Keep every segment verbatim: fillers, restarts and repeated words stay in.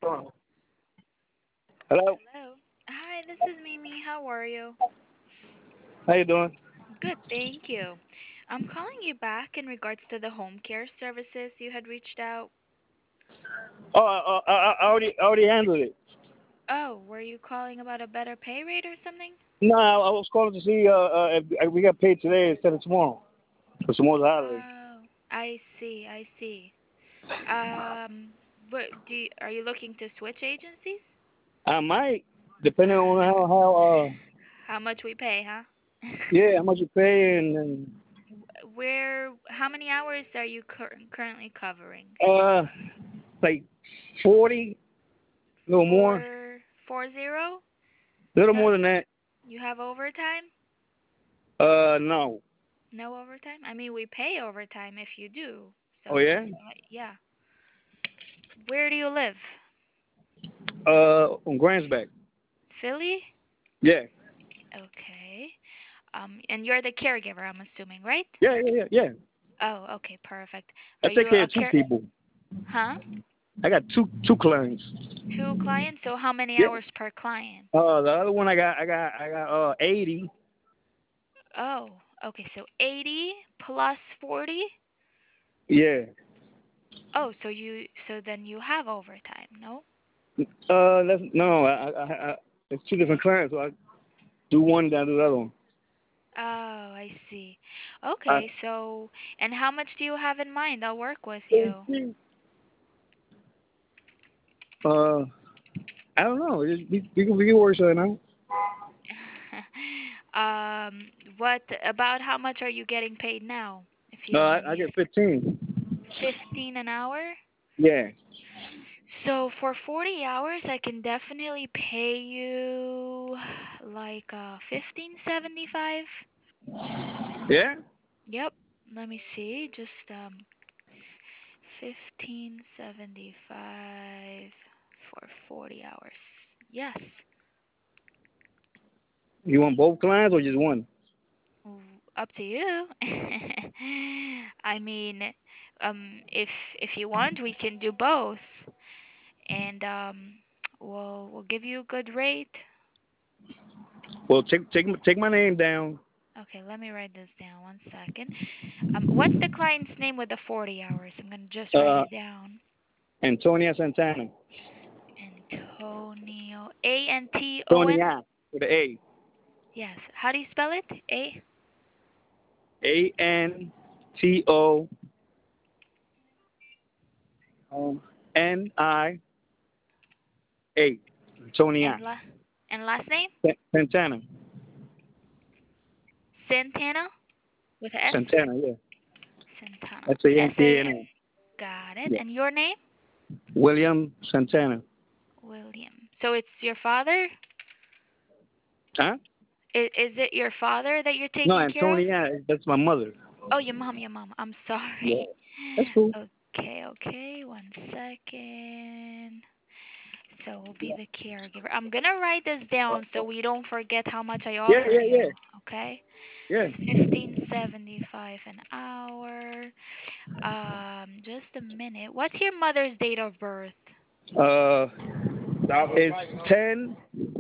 Hello. Hello. Hi, this is Mimi. How are you? How you doing? Good, thank you. I'm calling you back in regards to the home care services you had reached out. Oh, I, I, I I already I already handled it. Oh, were you calling about a better pay rate or something? No, I, I was calling to see uh, uh if if we got paid today instead of tomorrow. Because tomorrow's a holiday. Oh, I see, I see. Um, what do you, are you looking to switch agencies? I might, depending on how how uh How much we pay, huh? yeah how much you pay and, and Where, how many hours are you cur currently covering? uh like forty, a little more, Four, four zero? a little No, more than that. you have overtime? Uh no. No overtime? I mean, we pay overtime if you do. Oh So, yeah. uh, yeah. Where do you live? Uh, on Grandsback. Philly? Yeah. Okay. Um, and you're the caregiver, I'm assuming, right? Yeah yeah yeah yeah. Oh, okay, perfect. I Are take you care a of two care? people. Huh? I got two two clients. Two clients? So how many Yeah. hours per client? Uh, the other one I got I got I got uh eighty. Oh, okay. So eighty plus forty? Yeah. Oh, so you so then you have overtime, no? Uh, that's no, I, I, I, it's two different clients. So I do one, then I do the other one. Oh, I see. I, Okay, so and how much do you have in mind? I'll work with you. uh, I don't know. It- We, we can we can work something out. Um, what about how much are you getting paid now, if you No, don't I, mind I me get asking? fifteen. fifteen an hour? Yeah. So for forty hours, I can definitely pay you like uh fifteen seventy-five. Yeah. Yep. Let me see. Just um fifteen seventy-five for forty hours. Yes. You want both clients or just one? W- Up to you. I mean, um, if if you want, we can do both, and um, we'll we'll give you a good rate. Well, take take take my name down. Okay, let me write this down. One second. Um, what's the client's name with the forty hours? I'm gonna just write Uh, it down. Antonia Santana. Antonio. A N T O N. Antonia with an A. Yes. How do you spell it? A. A N T O um N I A. Antonia And la and last name? Santana. Santana with a S. Santana. Yeah. Santana. That's A S N T A. A N A. Got it. Yeah. And your name? William Santana. William. So it's your father? Huh? Is, is it your father that you're No, taking care of? Antonia. That's my mother. Oh, your mom, your mom. I'm Yeah. sorry. That's cool. Okay, okay. One second. So we'll be the caregiver. I'm gonna write this down so we don't forget how much I Yeah, offered yeah, you. yeah, Okay? yeah. Fifteen seventy five an hour. Um, just a minute. What's your mother's date of birth? Uh, it's ten,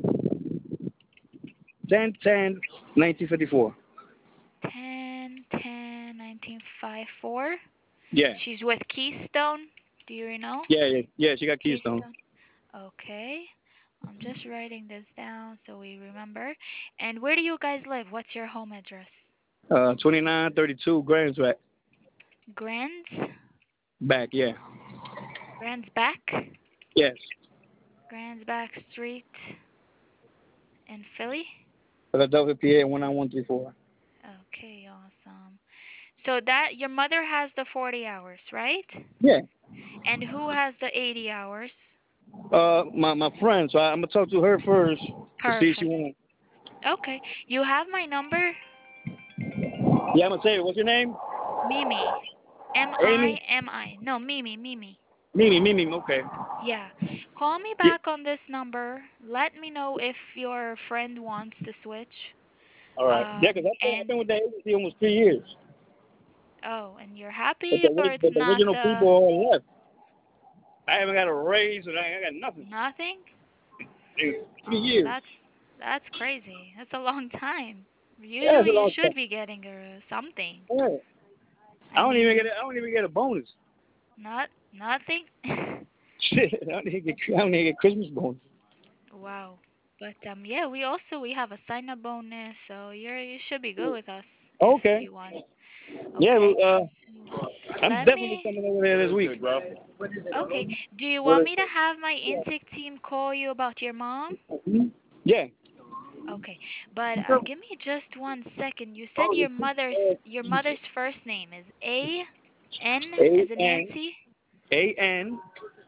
ten, ten, nineteen fifty-four. Ten ten nineteen five four. Yeah, She's with Keystone. Do you know? yeah, yeah, yeah. She got Keystone. Keystone. Okay. I'm just writing this down so we remember. And where do you guys live? What's your home address? Uh, twenty-nine thirty-two Grants back. Grands? Back, yeah. Grands Back? Yes. Grands Back Street in Philly? Philadelphia, P A one nine one three four. Okay, awesome. So that your mother has the forty hours, right? Yeah. And who has the eighty hours? Uh, my my friend. So I, I'm gonna talk to her first to see if she Perfect. want. Okay. You have my number? Yeah, I'm gonna say it. What's your name? Mimi. M I Amy. M I. No, Mimi, Mimi. Mimi, Mimi. Okay. Yeah. Call me Yeah. back on this number. Let me know if your friend wants to switch. All right. Yeah, because Um I've been I've and been with that agency almost three years. oh, and you're But happy the or ori- it's but the not original uh people all left. I haven't got a raise, or I, I got nothing. Nothing? In three Oh, years. that's that's crazy. That's a long time. Yeah, it's Usually a you long should time. be getting uh, something. Yeah. I I don't even mean, get. A, I don't even get a bonus. not nothing. Shit, I don't even get. I don't even get Christmas bonus. Wow. But um yeah, we also we have a sign up bonus, so you're you should be good with us if Okay. you want. Yeah, Okay. well, uh, I'm Let definitely me coming over there this week. Okay. Do you What want is me to have my intake team call you about your mom? it? Yeah. Okay. But uh, give me just one second. You said your mother's your mother's first name is A N A as in N Nancy, A N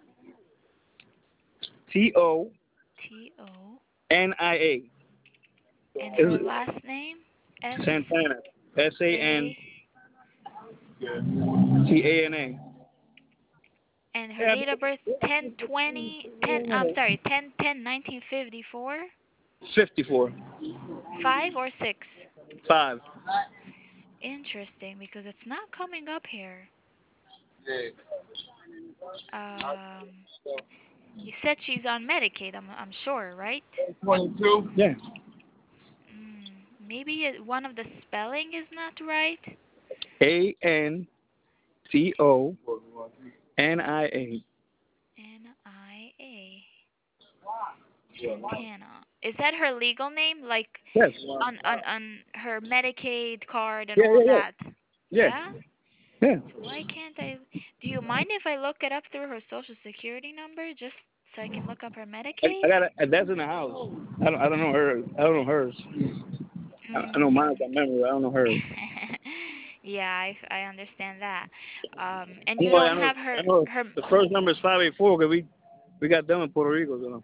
T O T O, N I A. and her last name S Santana. S A N A, T A N A. and her Yeah. date of birth ten twenty ten. I'm sorry, ten ten nineteen fifty four. fifty-four. Five or six? Five. Interesting, because it's not coming up here. Um, you said she's on Medicaid. I'm I'm sure, right? twenty-two. Yeah. Mm, maybe it, one of the spelling is not right. A N T O N I A. N I A. Santana. Is that her legal name? Like Yes. on on on her Medicaid card and Yeah, all yeah, yeah. that? Yeah. Yeah? Yeah. So why can't I? Do you mind if I look it up through her social security number just so I can look up her I, I Medicaid? got a, that's in the house. I don't, I don't know her. I don't know hers. I, I know mine's Mm. on memory. I don't know hers. Yeah, I, I understand that. Um, and I you know, don't I know, have her I know her. the first number is five eight four because we, we got them in Puerto Rico. So.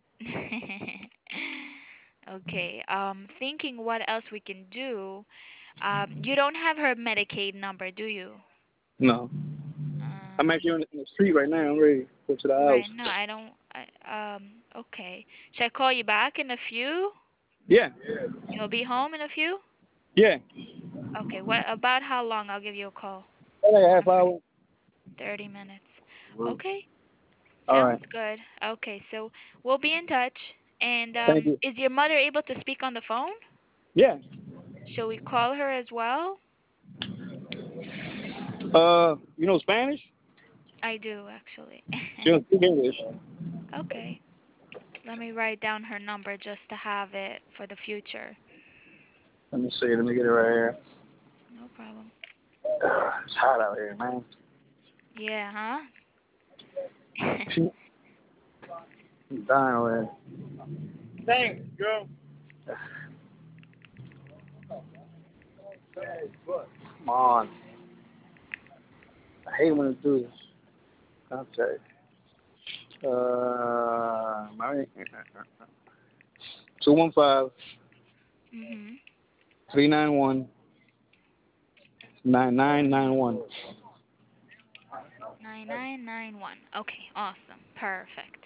Okay. Um, thinking what else we can do. Um, you don't have her Medicaid number, do you? No. I'm Um, actually on the, in the street right now. I'm ready to go to the house. right. No, I don't. I, um, okay. Should I call you back in a few? Yeah. You'll be home in a few? Yeah. Okay. What about how long? I'll give you a call. Like a half hour. thirty minutes. Okay. All Sounds right. good. Okay. So we'll be in touch. And Thank um, you. is your mother able to speak on the phone? Yeah. Shall we call her as well? Uh, you know Spanish? I do, actually. She don't speak English. Okay. Let me write down her number just to have it for the future. Let me see. Let me get it right here. No problem. Uh, it's hot out here, man. Yeah, huh? I'm dying over here. Thanks, girl. Come on. I hate when it do this. Okay. Uh, my two one five Mhm. three nine one nine nine nine one. Nine nine nine one. Okay, awesome. Perfect.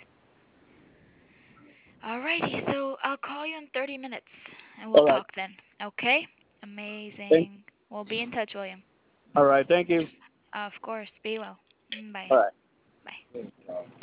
Alrighty, so I'll call you in thirty minutes and we'll All right. talk then. Okay? Thank. Amazing. We'll be in touch, William. All right. Thank you. Of course. Be well. Mm, bye. All right. Bye.